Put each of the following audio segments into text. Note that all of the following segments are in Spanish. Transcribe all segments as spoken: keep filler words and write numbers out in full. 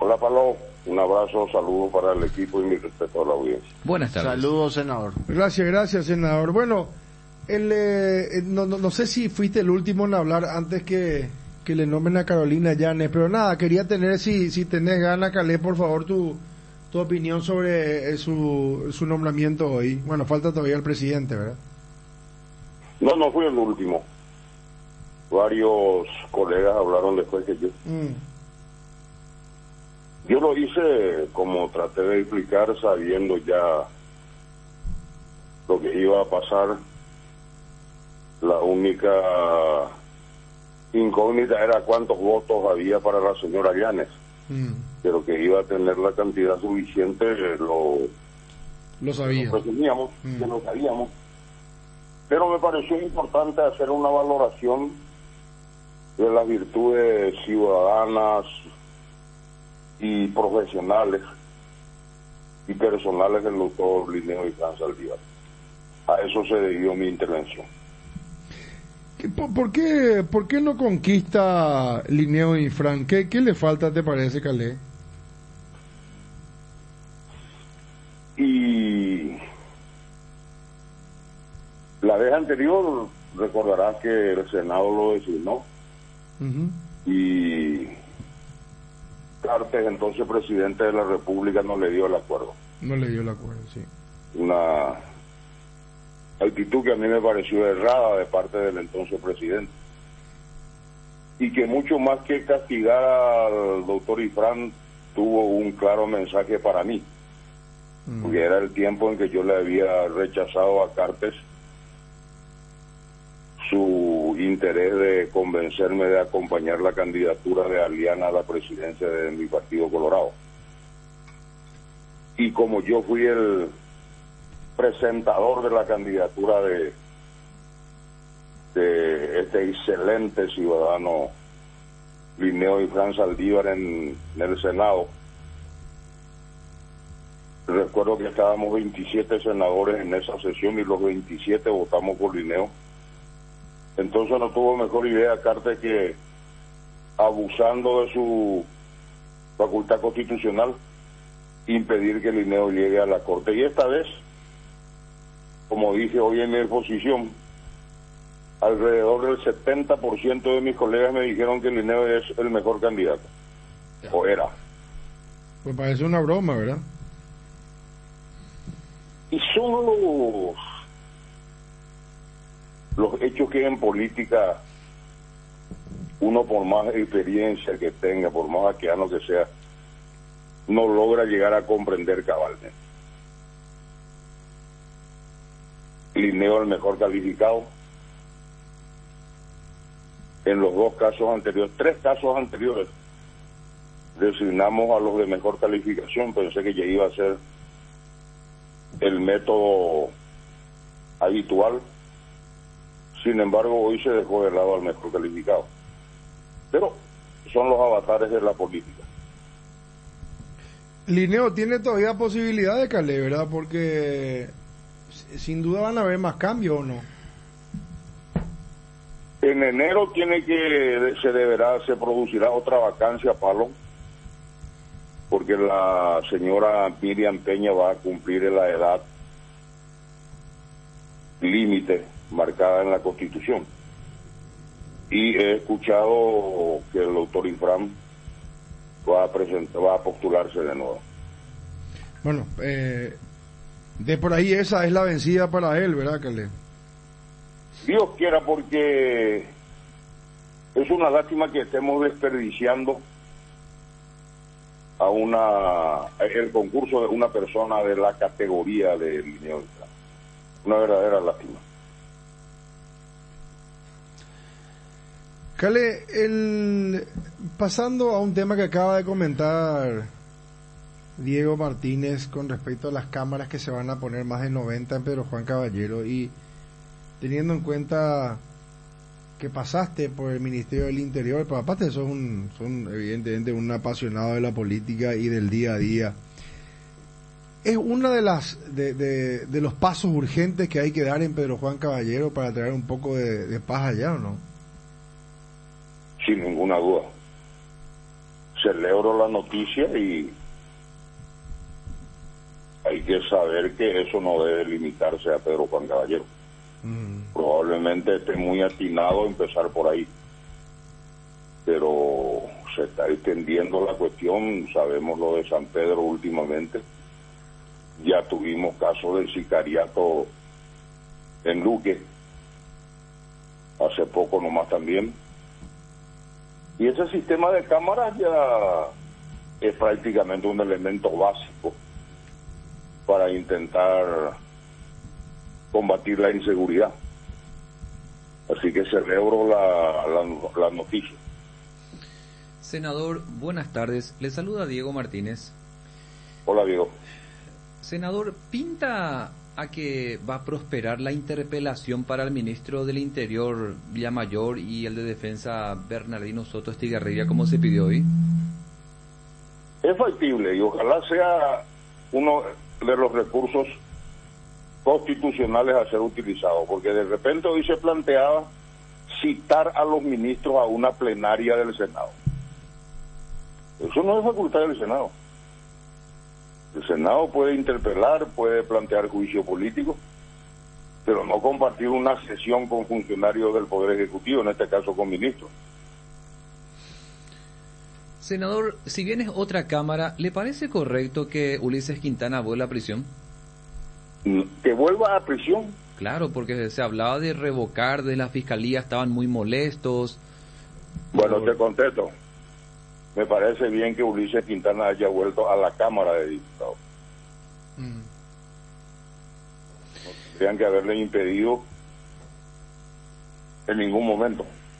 Hola, Pablo. Un abrazo, saludos para el equipo y mi respeto a la audiencia. Buenas tardes. Saludos, senador. Gracias, gracias, senador. Bueno, el, eh, no, no, no sé si fuiste el último en hablar antes que, que le nombren a Carolina Llanes, pero nada, quería tener, si, si tenés ganas, Calé, por favor, tu, tu opinión sobre eh, su, su nombramiento hoy. Bueno, falta todavía el presidente, ¿verdad? No, no fui el último. Varios colegas hablaron después que yo. Mm. Yo lo hice, como traté de explicar, sabiendo ya lo que iba a pasar. La única incógnita era cuántos votos había para la señora Llanes. Mm. Pero que iba a tener la cantidad suficiente, lo, Lo sabía. lo presumíamos, Mm. que lo sabíamos. Pero me pareció importante hacer una valoración de las virtudes ciudadanas y profesionales y personales del doctor Linneo y Fran Saldívar. A eso se debió mi intervención. ¿Qué- por, por qué, ¿Por qué no conquista Linneo y Fran? ¿Qué, qué le falta, te parece, Calé? Y la vez anterior recordarás que el Senado lo designó Ujú. y Cartes, entonces presidente de la República, no le dio el acuerdo. No le dio el acuerdo, sí. Una actitud que a mí me pareció errada de parte del entonces presidente. Y que mucho más que castigar al doctor Ifrán, tuvo un claro mensaje para mí. Mm. Porque era el tiempo en que yo le había rechazado a Cartes su interés de convencerme de acompañar la candidatura de Aliana a la presidencia de mi partido Colorado. Y como yo fui el presentador de la candidatura de, de este excelente ciudadano Linneo y Fran Saldívar en, en el Senado, recuerdo que estábamos veintisiete senadores en esa sesión y los veintisiete votamos por Linneo. Entonces no tuvo mejor idea Cartes que, abusando de su facultad constitucional, impedir que Linneo llegue a la Corte. Y esta vez, como dije hoy en mi exposición, alrededor del setenta por ciento de mis colegas me dijeron que Linneo es el mejor candidato. O era. Pues parece una broma, ¿verdad? Y son los, los hechos que en política uno, por más experiencia que tenga, por más vaqueano que sea, no logra llegar a comprender cabalmente. Linneo el mejor calificado. En los dos casos anteriores, tres casos anteriores, designamos a los de mejor calificación. Pensé que ya iba a ser el método habitual. Sin embargo, hoy se dejó de lado al mejor calificado. Pero son los avatares de la política. Linneo tiene todavía posibilidad de Calé, ¿verdad? Porque sin duda van a haber más cambios, ¿o no? En enero tiene que se deberá se producirá otra vacancia, Palo, porque la señora Miriam Peña va a cumplir la edad límite marcada en la Constitución. Y he escuchado que el doctor Ifrán va a presentar, va a postularse de nuevo. Bueno, eh, de por ahí esa es la vencida para él, ¿verdad, Calé? Dios quiera, porque es una lástima que estemos desperdiciando a una el concurso de una persona de la categoría de Linneo. Una verdadera lástima. Calé, el, pasando a un tema que acaba de comentar Diego Martínez con respecto a las cámaras que se van a poner más de noventa en Pedro Juan Caballero, y teniendo en cuenta que pasaste por el Ministerio del Interior, pero aparte sos un, son evidentemente un apasionado de la política y del día a día, es una de las de, de, de los pasos urgentes que hay que dar en Pedro Juan Caballero para traer un poco de, de paz allá, ¿o no? Sin ninguna duda. celebro la noticia y hay que saber que eso no debe limitarse a Pedro Juan Caballero. Mm. Probablemente esté muy atinado empezar por ahí, pero se está extendiendo la cuestión. Sabemos lo de San Pedro últimamente, ya tuvimos casos del sicariato en Luque hace poco nomás también, y ese sistema de cámaras ya es prácticamente un elemento básico para intentar combatir la inseguridad. Así que celebro la, la, la noticia. Senador, buenas tardes. Le saluda Diego Martínez. Hola, Diego. Senador, ¿pinta a que va a prosperar la interpelación para el ministro del Interior, Villamayor, y el de Defensa, Bernardino Soto Estigarribia, como se pidió hoy? Es factible y ojalá sea uno de los recursos constitucionales a ser utilizado, porque de repente hoy se planteaba citar a los ministros a una plenaria del Senado. Eso no es facultad del Senado. El Senado puede interpelar, puede plantear juicio político, pero no compartir una sesión con funcionarios del Poder Ejecutivo, en este caso con ministros. Senador, si bien es otra Cámara, ¿le parece correcto que Ulises Quintana vuelva a prisión? ¿Que vuelva a prisión? Claro, porque se hablaba de revocar de la Fiscalía, estaban muy molestos. Bueno, por... te contesto. Me parece bien que Ulises Quintana haya vuelto a la Cámara de Diputados. Mm. No tendrían que haberle impedido en ningún momento.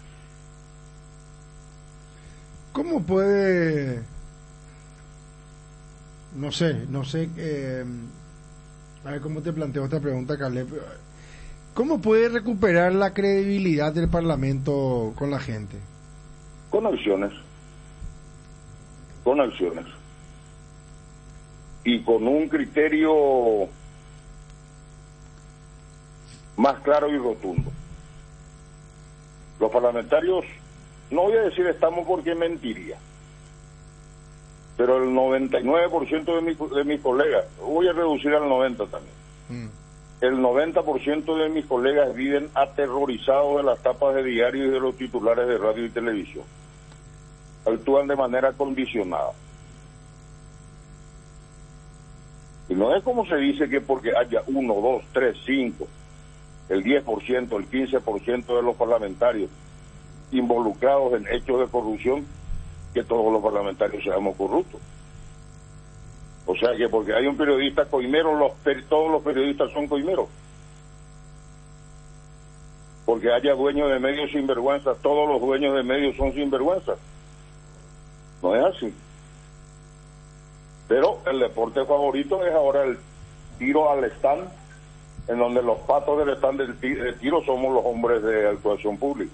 ¿Cómo puede, no sé, no sé, eh, a ver cómo te planteo esta pregunta, Caleb, ¿cómo puede recuperar la credibilidad del Parlamento con la gente? Con acciones, con acciones, y con un criterio más claro y rotundo. Los parlamentarios, no voy a decir estamos porque mentiría, pero el noventa y nueve por ciento de, mi, de mis colegas, voy a reducir al noventa también, mm. el noventa por ciento de mis colegas viven aterrorizados de las tapas de diario y de los titulares de radio y televisión. Actúan de manera condicionada. Y no es como se dice que porque haya uno, dos, tres, cinco, el diez por ciento, el quince por ciento de los parlamentarios involucrados en hechos de corrupción, que todos los parlamentarios seamos corruptos. O sea que porque hay un periodista coimero, los per, todos los periodistas son coimeros. Porque haya dueños de medios sinvergüenza, todos los dueños de medios son sinvergüenzas. No es así. Pero el deporte favorito es ahora el tiro al stand, en donde los patos del stand del tiro somos los hombres de actuación pública.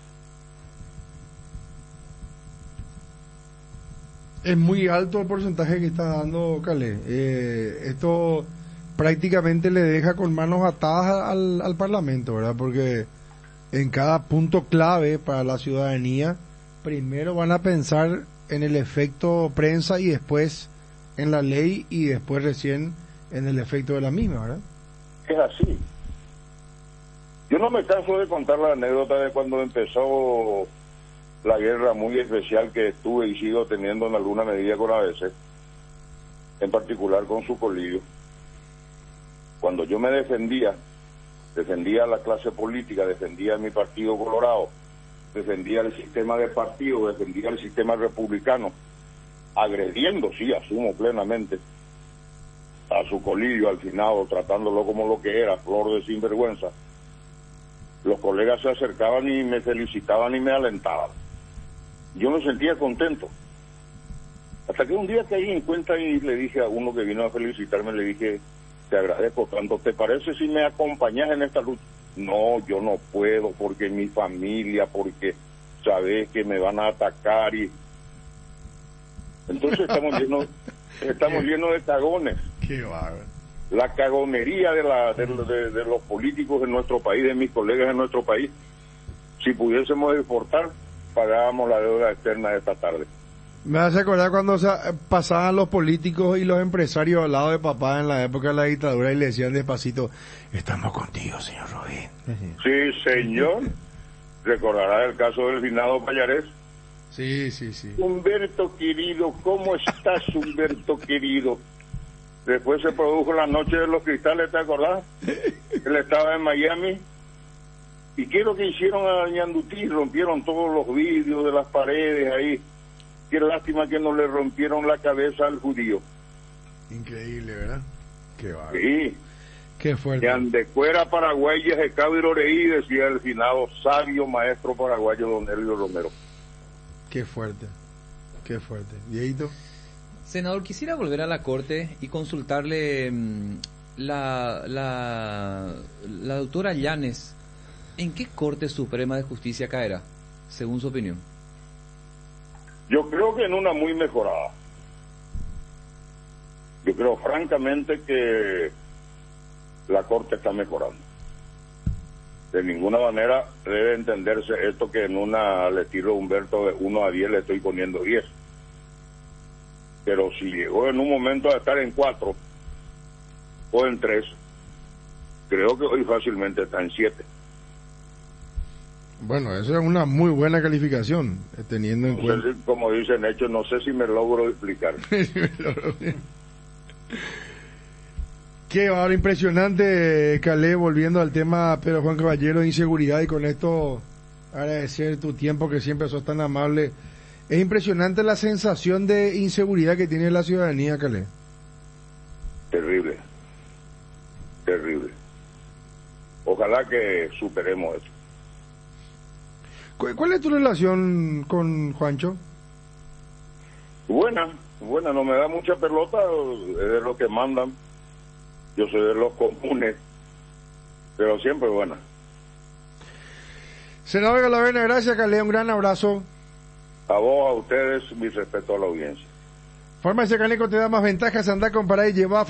Es muy alto el porcentaje que está dando Calé. Eh, esto prácticamente le deja con manos atadas al, al Parlamento, ¿verdad? Porque en cada punto clave para la ciudadanía, primero van a pensar en el efecto prensa y después en la ley y después recién en el efecto de la misma, ¿verdad? Es así. Yo no me canso de contar la anécdota de cuando empezó la guerra muy especial que estuve y sigo teniendo en alguna medida con A B C, en particular con su colillo. Cuando yo me defendía, defendía a la clase política, defendía a mi partido Colorado, defendía el sistema de partido, defendía el sistema republicano, agrediendo, sí, asumo plenamente, a su colillo al finado, tratándolo como lo que era, flor de sinvergüenza. Los colegas se acercaban y me felicitaban y me alentaban. Yo me sentía contento. Hasta que un día caí en cuenta y le dije a uno que vino a felicitarme, le dije, te agradezco tanto, ¿te parece si me acompañas en esta lucha? No, yo no puedo, porque mi familia, porque sabes que me van a atacar y... Entonces estamos llenos, estamos llenos de cagones. Qué bárbaro. La cagonería de, la, de, de, de los políticos en nuestro país, de mis colegas en nuestro país. Si pudiésemos exportar, pagábamos la deuda externa de esta tarde. Me hace acordar cuando se pasaban los políticos y los empresarios al lado de papá en la época de la dictadura y le decían despacito, estamos contigo, señor Robín. Sí, señor. Recordará el caso del finado Pallarés. Sí, sí, sí. Humberto querido, ¿cómo estás, Humberto querido? Después se produjo la noche de los cristales, ¿te acordás? Él estaba en Miami. ¿Y qué es lo que hicieron a Ñandutí? Rompieron todos los vidrios de las paredes ahí. Qué lástima que no le rompieron la cabeza al judío. Increíble, ¿verdad? Qué bárbaro. Sí. Qué fuerte. Yandecuera paraguaya de Cabiro Reí, decía el finado sabio maestro paraguayo don Elio Romero. Qué fuerte. Qué fuerte. Dieguito. Senador, quisiera volver a la Corte y consultarle mmm, la, la, la doctora Llanes. ¿En qué Corte Suprema de Justicia caerá, según su opinión? Yo creo que en una muy mejorada. Yo creo francamente que la Corte está mejorando. De ninguna manera debe entenderse esto que en una le tiro a Humberto de uno a diez le estoy poniendo diez. Pero si llegó en un momento a estar en cuatro o en tres, creo que hoy fácilmente está en siete. Bueno, eso es una muy buena calificación, teniendo en no cuenta... sé si, como dicen hechos, no sé si me logro explicar. Qué ahora impresionante, Calé, volviendo al tema, pero Juan Caballero, de inseguridad, y con esto agradecer tu tiempo, que siempre sos tan amable. Es impresionante la sensación de inseguridad que tiene la ciudadanía, Calé. Terrible, terrible. Ojalá que superemos eso. ¿Cuál es tu relación con Juancho? Buena, buena, no me da mucha pelota, es de los que mandan. Yo soy de los comunes, pero siempre buena. Senador Galavena, gracias, Calé, un gran abrazo. A vos, a ustedes, mi respeto a la audiencia. Farmacia Caneco te da más ventajas, anda a comparar y lleva